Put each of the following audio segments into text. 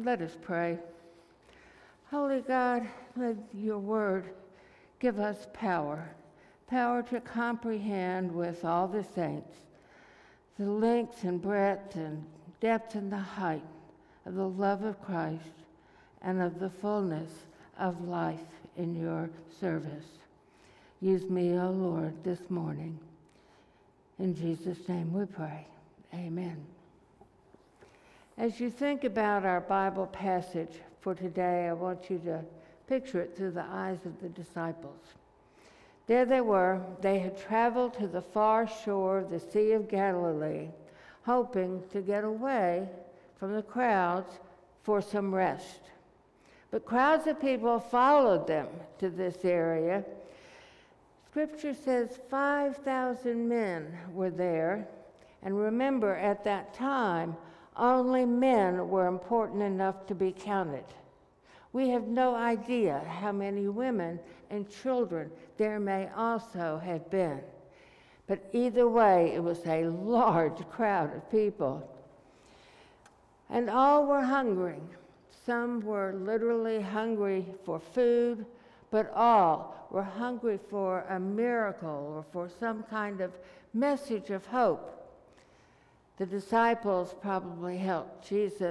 Let us pray. Holy God, let your word give us power to comprehend with all the saints the length and breadth and depth and the height of the love of Christ and of the fullness of life in your service. Use me, O Lord, this morning. In Jesus' name we pray. Amen. As you think about our Bible passage for today, I want you to picture it through the eyes of the disciples. There they were. They had traveled to the far shore of the Sea of Galilee, hoping to get away from the crowds for some rest. But crowds of people followed them to this area. Scripture says 5,000 men were there. And remember, at that time, only men were important enough to be counted. We have no idea how many women and children there may also have been. But either way, it was a large crowd of people. And all were hungry. Some were literally hungry for food, but all were hungry for a miracle or for some kind of message of hope. The disciples probably hoped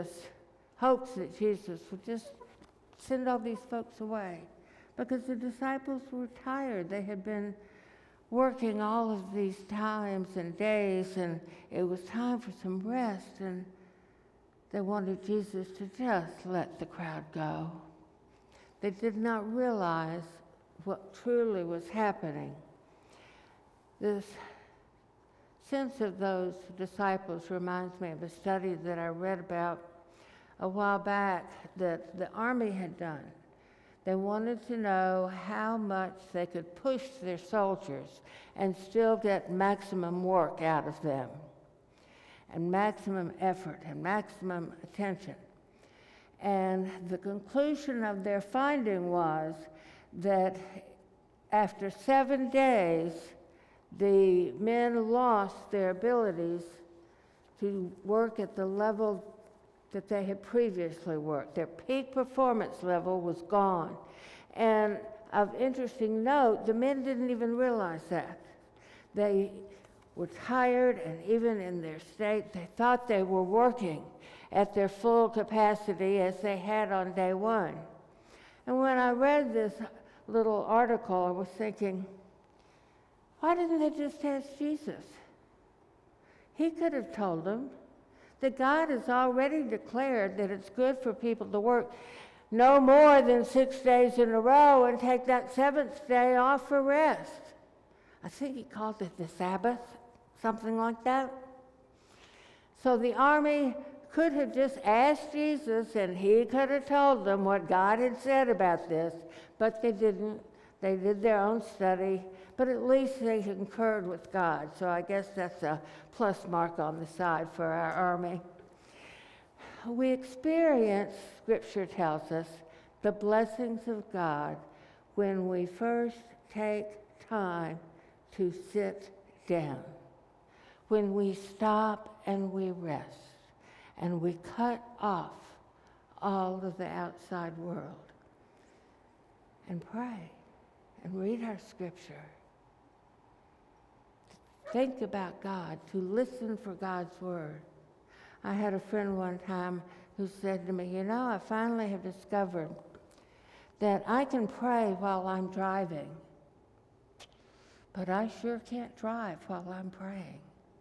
that Jesus would just send all these folks away, because the disciples were tired. They had been working all of these times and days, and it was time for some rest, and they wanted Jesus to just let the crowd go. They did not realize what truly was happening. This sense of those disciples reminds me of a study that I read about a while back that the Army had done. They wanted to know how much they could push their soldiers and still get maximum work out of them, and maximum effort and maximum attention. And the conclusion of their finding was that after 7 days, the men lost their abilities to work at the level that they had previously worked. Their peak performance level was gone. And of interesting note, the men didn't even realize that. They were tired, and even in their state, they thought they were working at their full capacity as they had on day one. And when I read this little article, I was thinking, why didn't they just ask Jesus? He could have told them that God has already declared that it's good for people to work no more than 6 days in a row and take that 7th day off for rest. I think he called it the Sabbath, something like that. So the Army could have just asked Jesus, and he could have told them what God had said about this, but they didn't. They did their own study, but at least they concurred with God. So I guess that's a plus mark on the side for our Army. We experience, Scripture tells us, the blessings of God when we first take time to sit down, when we stop and we rest, and we cut off all of the outside world and pray and read our Scripture. Think about God, to listen for God's word. I had a friend one time who said to me, I finally have discovered that I can pray while I'm driving, but I sure can't drive while I'm praying.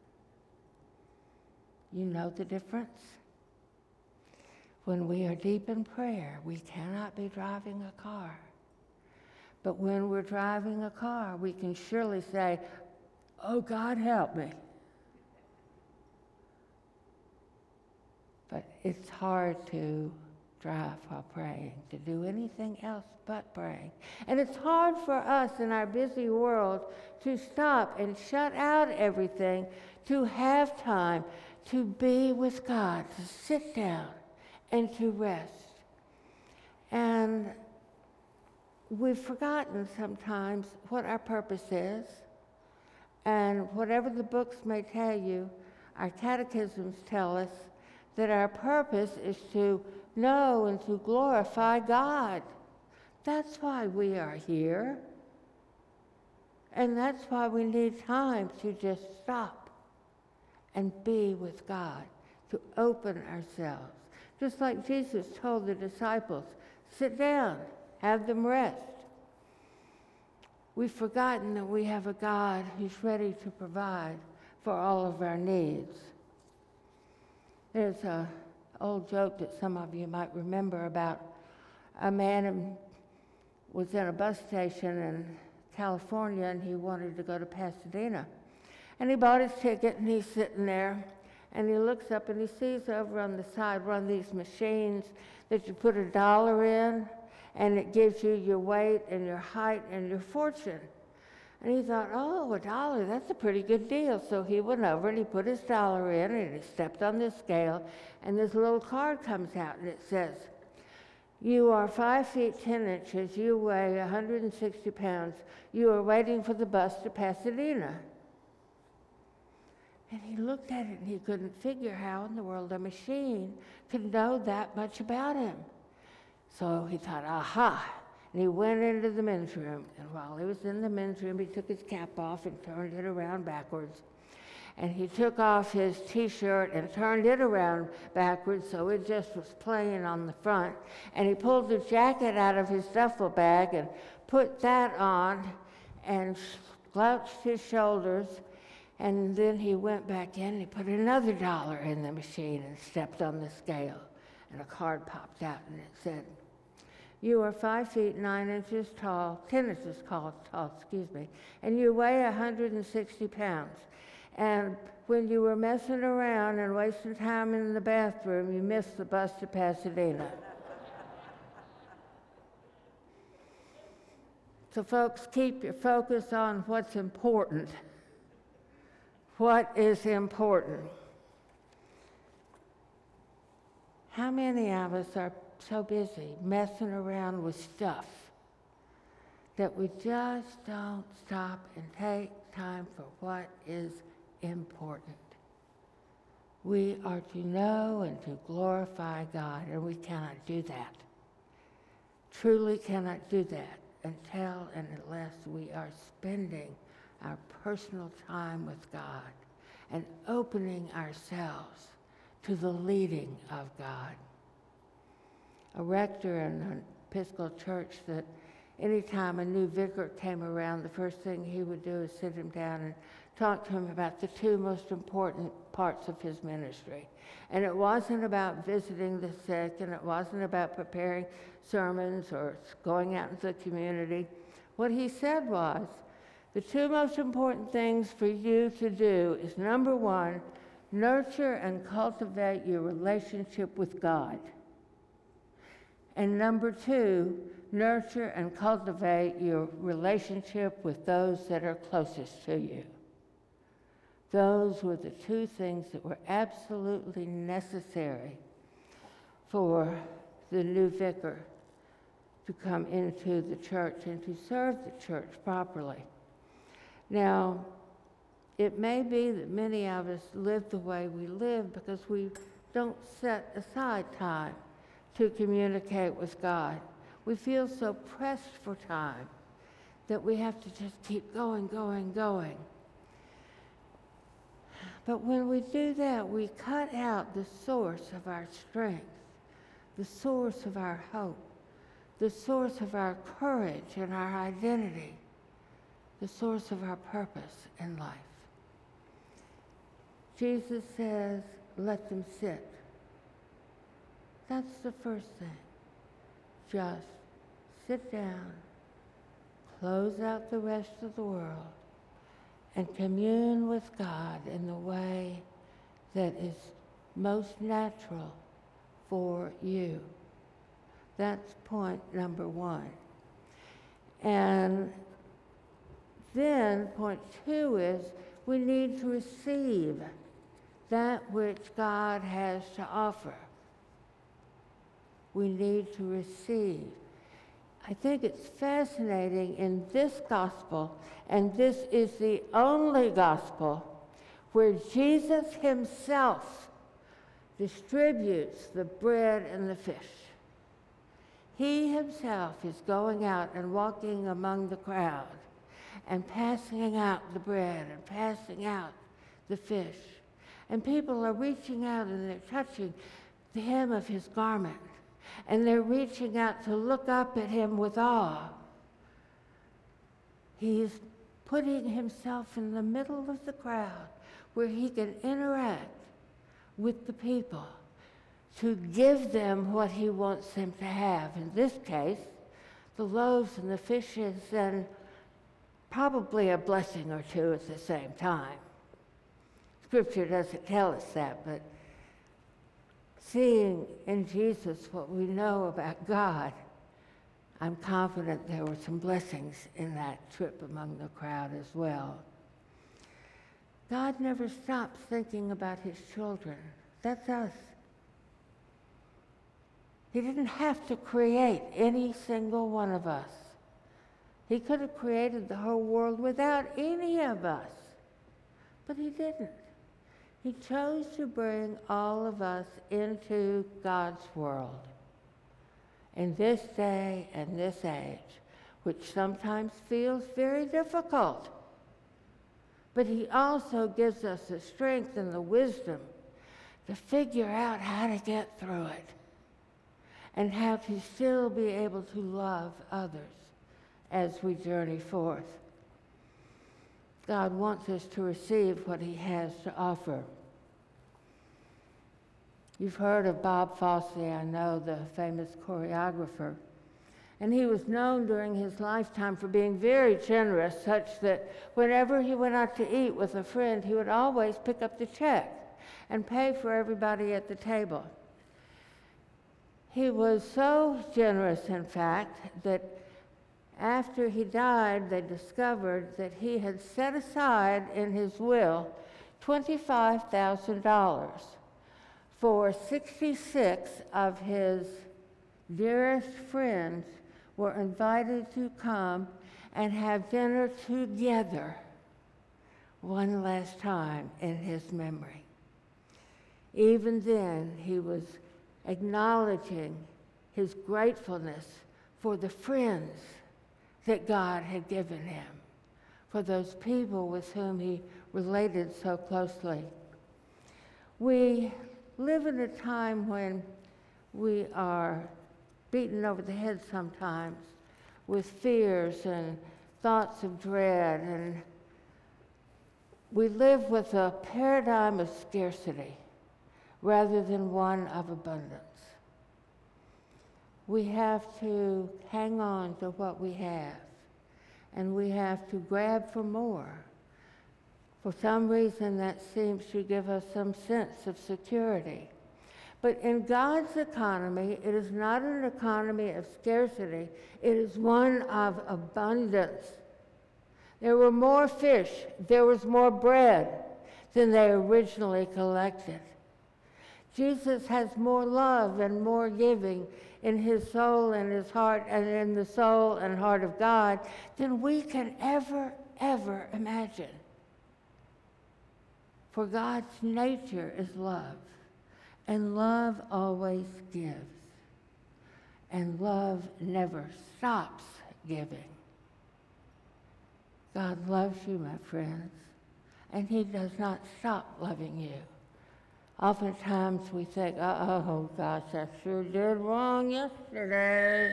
You know the difference? When we are deep in prayer, we cannot be driving a car. But when we're driving a car, we can surely say, "Oh, God, help me." But it's hard to drive while praying, to do anything else but praying. And it's hard for us in our busy world to stop and shut out everything, to have time to be with God, to sit down and to rest. And we've forgotten sometimes what our purpose is. And whatever the books may tell you, our catechisms tell us that our purpose is to know and to glorify God. That's why we are here. And that's why we need time to just stop and be with God, to open ourselves. Just like Jesus told the disciples, sit down, have them rest. We've forgotten that we have a God who's ready to provide for all of our needs. There's an old joke that some of you might remember about a man who was in a bus station in California, and he wanted to go to Pasadena. And he bought his ticket, and he's sitting there, and he looks up, and he sees over on the side one of these machines that you put $1 in, and it gives you your weight and your height and your fortune. And he thought, oh, $1, that's a pretty good deal. So he went over and he put his $1 in, and he stepped on the scale, and this little card comes out, and it says, you are 5 feet 10 inches, you weigh 160 pounds, you are waiting for the bus to Pasadena. And he looked at it, and he couldn't figure how in the world a machine could know that much about him. So he thought, aha. And he went into the men's room. And while he was in the men's room, he took his cap off and turned it around backwards. And he took off his T-shirt and turned it around backwards so it just was plain on the front. And he pulled the jacket out of his duffel bag and put that on and slouched his shoulders. And then he went back in and he put another $1 in the machine and stepped on the scale. And a card popped out, and it said, you are 5 feet 9 inches tall, 10 inches tall, and you weigh 160 pounds. And when you were messing around and wasting time in the bathroom, you missed the bus to Pasadena. So folks, keep your focus on what's important. What is important? How many of us are so busy messing around with stuff that we just don't stop and take time for what is important? We are to know and to glorify God, and we cannot do that. Truly cannot do that until and unless we are spending our personal time with God and opening ourselves to the leading of God. A rector in an Episcopal church that anytime a new vicar came around, the first thing he would do is sit him down and talk to him about the two most important parts of his ministry. And it wasn't about visiting the sick, and it wasn't about preparing sermons or going out into the community. What he said was, the two most important things for you to do is, number one, nurture and cultivate your relationship with God. And number two, nurture and cultivate your relationship with those that are closest to you. Those were the two things that were absolutely necessary for the new vicar to come into the church and to serve the church properly. Now, it may be that many of us live the way we live because we don't set aside time to communicate with God. We feel so pressed for time that we have to just keep going. But when we do that, we cut out the source of our strength, the source of our hope, the source of our courage and our identity, the source of our purpose in life. Jesus says, let them sit. That's the first thing. Just sit down, close out the rest of the world, and commune with God in the way that is most natural for you. That's point number one. And then point two is we need to receive that which God has to offer. We need to receive. I think it's fascinating in this gospel, and this is the only gospel where Jesus himself distributes the bread and the fish. He himself is going out and walking among the crowd and passing out the bread and passing out the fish. And people are reaching out and they're touching the hem of his garment. And they're reaching out to look up at him with awe. He's putting himself in the middle of the crowd where he can interact with the people to give them what he wants them to have. In this case, the loaves and the fishes, and probably a blessing or two at the same time. Scripture doesn't tell us that, but seeing in Jesus what we know about God, I'm confident there were some blessings in that trip among the crowd as well. God never stops thinking about his children. That's us. He didn't have to create any single one of us. He could have created the whole world without any of us, but he didn't. He chose to bring all of us into God's world in this day and this age, which sometimes feels very difficult. But he also gives us the strength and the wisdom to figure out how to get through it and how to still be able to love others as we journey forth. God wants us to receive what he has to offer. You've heard of Bob Fosse, I know, the famous choreographer. And he was known during his lifetime for being very generous, such that whenever he went out to eat with a friend, he would always pick up the check and pay for everybody at the table. He was so generous, in fact, that after he died, they discovered that he had set aside in his will $25,000 for 66 of his dearest friends were invited to come and have dinner together one last time in his memory. Even then, he was acknowledging his gratefulness for the friends that God had given him, for those people with whom he related so closely. We live in a time when we are beaten over the head sometimes with fears and thoughts of dread, and we live with a paradigm of scarcity rather than one of abundance. We have to hang on to what we have, and we have to grab for more. For some reason, that seems to give us some sense of security. But in God's economy, it is not an economy of scarcity, it is one of abundance. There were more fish, there was more bread than they originally collected. Jesus has more love and more giving in his soul and his heart and in the soul and heart of God than we can ever imagine. For God's nature is love, and love always gives, and love never stops giving. God loves you, my friends, and he does not stop loving you. Oftentimes we think, oh gosh, I sure did wrong yesterday.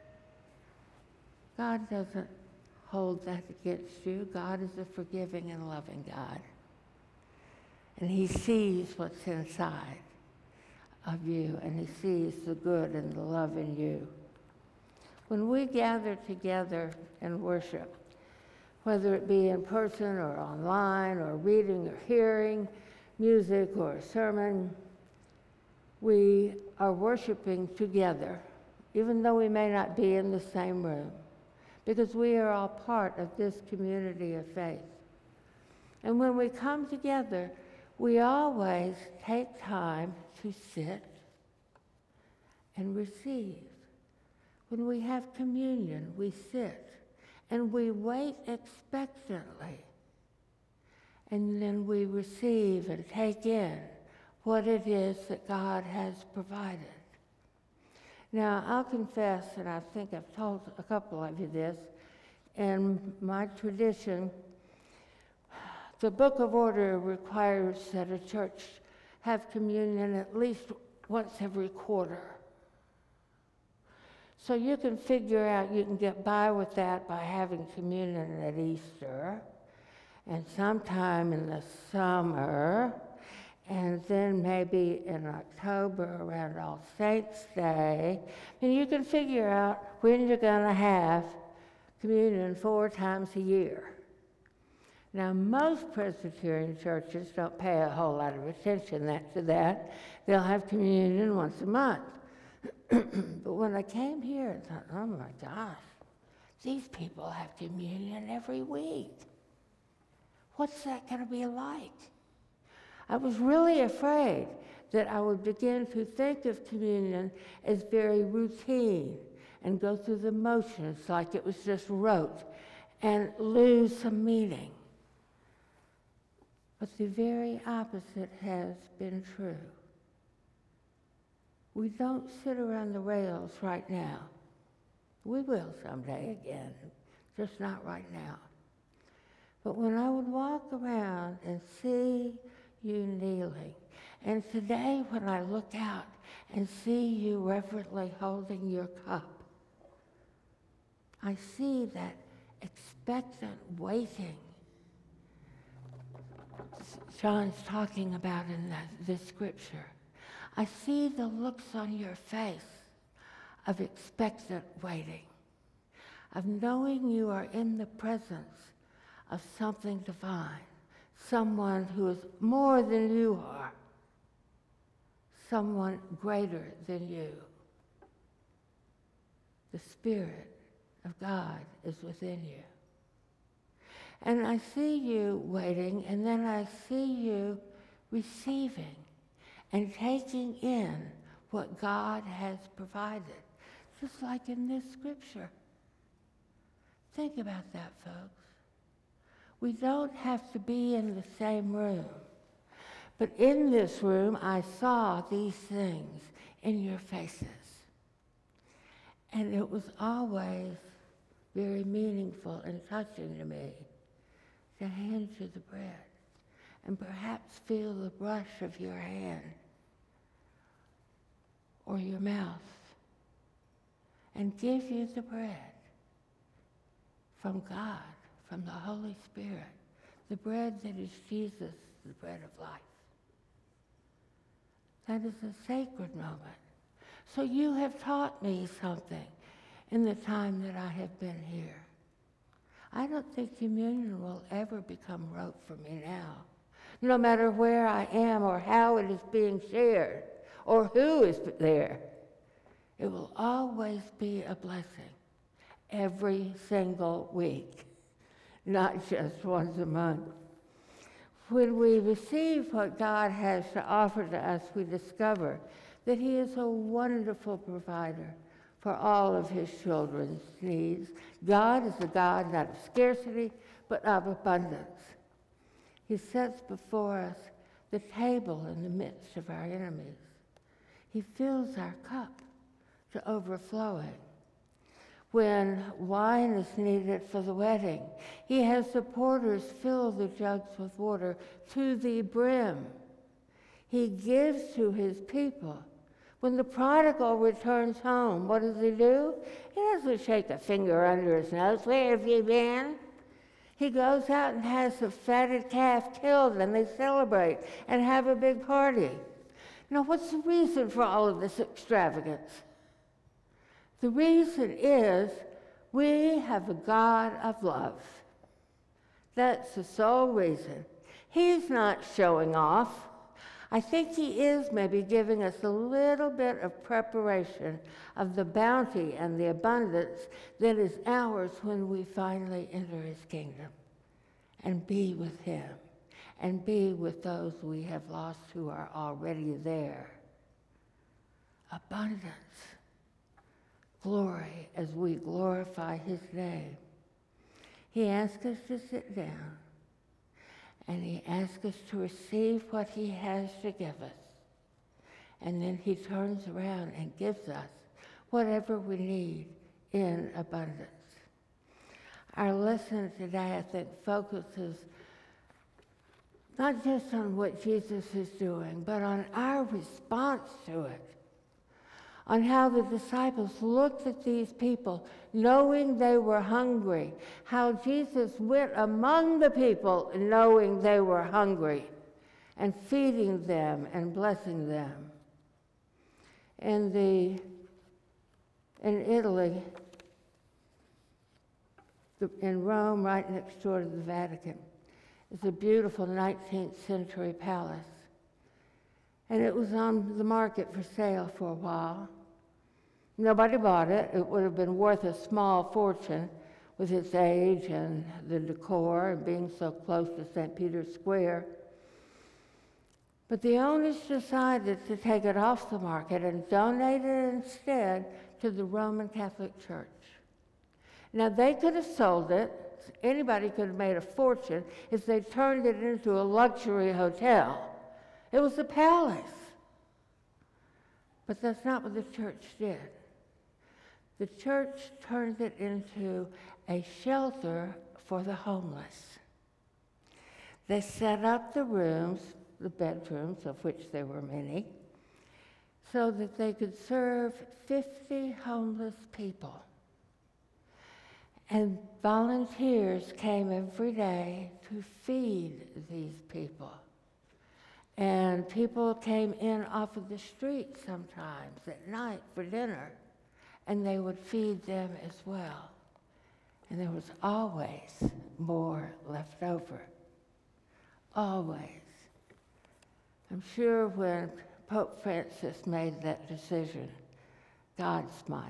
God doesn't hold that against you. God is a forgiving and loving God. And he sees what's inside of you, and he sees the good and the love in you. When we gather together and worship, whether it be in person or online or reading or hearing music or a sermon, we are worshiping together, even though we may not be in the same room, because we are all part of this community of faith. And when we come together, we always take time to sit and receive. When we have communion, we sit and we wait expectantly. And then we receive and take in what it is that God has provided. Now, I'll confess, and I think I've told a couple of you this, in my tradition, the Book of Order requires that a church have communion at least once every quarter. So you can figure out you can get by with that by having communion at Easter, and sometime in the summer, and then maybe in October around All Saints' Day. And you can figure out when you're going to have communion 4 times a year. Now, most Presbyterian churches don't pay a whole lot of attention to that. They'll have communion once a month. But when I came here, I thought, oh my gosh, these people have communion every week. What's that going to be like? I was really afraid that I would begin to think of communion as very routine and go through the motions like it was just rote and lose some meaning. But the very opposite has been true. We don't sit around the rails right now. We will someday again, just not right now. But when I would walk around and see you kneeling, and today when I look out and see you reverently holding your cup, I see that expectant waiting John's talking about in this scripture. I see the looks on your face of expectant waiting, of knowing you are in the presence of something divine, someone who is more than you are, someone greater than you. The Spirit of God is within you. And I see you waiting, and then I see you receiving and taking in what God has provided, just like in this scripture. Think about that, folks. We don't have to be in the same room. But in this room, I saw these things in your faces. And it was always very meaningful and touching to me to hand you the bread and perhaps feel the brush of your hand or your mouth and give you the bread from God, from the Holy Spirit, the bread that is Jesus, the bread of life. That is a sacred moment. So you have taught me something in the time that I have been here. I don't think communion will ever become rote for me now, no matter where I am or how it is being shared or who is there. It will always be a blessing every single week, not just once a month. When we receive what God has to offer to us, we discover that He is a wonderful provider for all of His children's needs. God is a God not of scarcity, but of abundance. He sets before us the table in the midst of our enemies. He fills our cup to overflowing. When wine is needed for the wedding, He has the porters fill the jugs with water to the brim. He gives to His people. When the prodigal returns home, what does he do? He doesn't shake a finger under his nose. Where have you been? He goes out and has a fatted calf killed, and they celebrate and have a big party. Now, what's the reason for all of this extravagance? The reason is we have a God of love. That's the sole reason. He's not showing off. I think He is maybe giving us a little bit of preparation of the bounty and the abundance that is ours when we finally enter His kingdom and be with Him and be with those we have lost who are already there. Abundance, glory as we glorify His name. He asks us to sit down. And He asks us to receive what He has to give us. And then he turns around and gives us whatever we need in abundance. Our lesson today, I think, focuses not just on what Jesus is doing, but on our response to it. On how the disciples looked at these people, knowing they were hungry. How Jesus went among the people, knowing they were hungry, and feeding them and blessing them. In Italy, in Rome, right next door to the Vatican, is a beautiful 19th century palace. And it was on the market for sale for a while. Nobody bought it. It would have been worth a small fortune with its age and the decor and being so close to St. Peter's Square. But the owners decided to take it off the market and donate it instead to the Roman Catholic Church. Now, they could have sold it. Anybody could have made a fortune if they turned it into a luxury hotel. It was a palace. But that's not what the church did. The church turned it into a shelter for the homeless. They set up the rooms, the bedrooms, of which there were many, so that they could serve 50 homeless people. And volunteers came every day to feed these people. And people came in off of the street sometimes at night for dinner, and they would feed them as well. And there was always more left over. Always. I'm sure when Pope Francis made that decision, God smiled,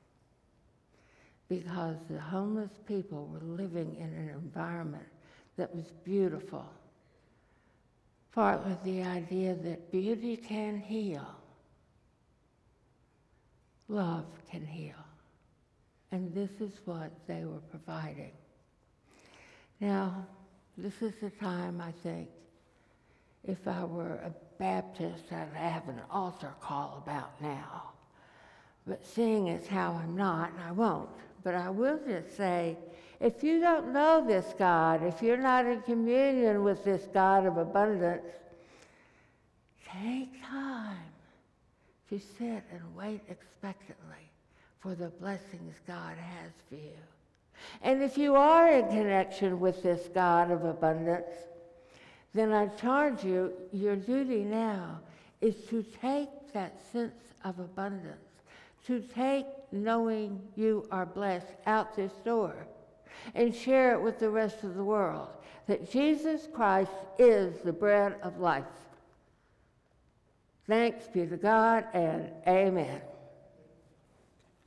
because the homeless people were living in an environment that was beautiful. Part with the idea that beauty can heal, love can heal. And this is what they were providing. Now, this is the time, I think, if I were a Baptist, I'd have an altar call about now. But seeing as how I'm not, I won't. But I will just say, if you don't know this God, if you're not in communion with this God of abundance, take time to sit and wait expectantly for the blessings God has for you. And if you are in connection with this God of abundance, then I charge you, your duty now is to take that sense of abundance, to take knowing you are blessed out this door and share it with the rest of the world, that Jesus Christ is the bread of life. Thanks be to God, and amen.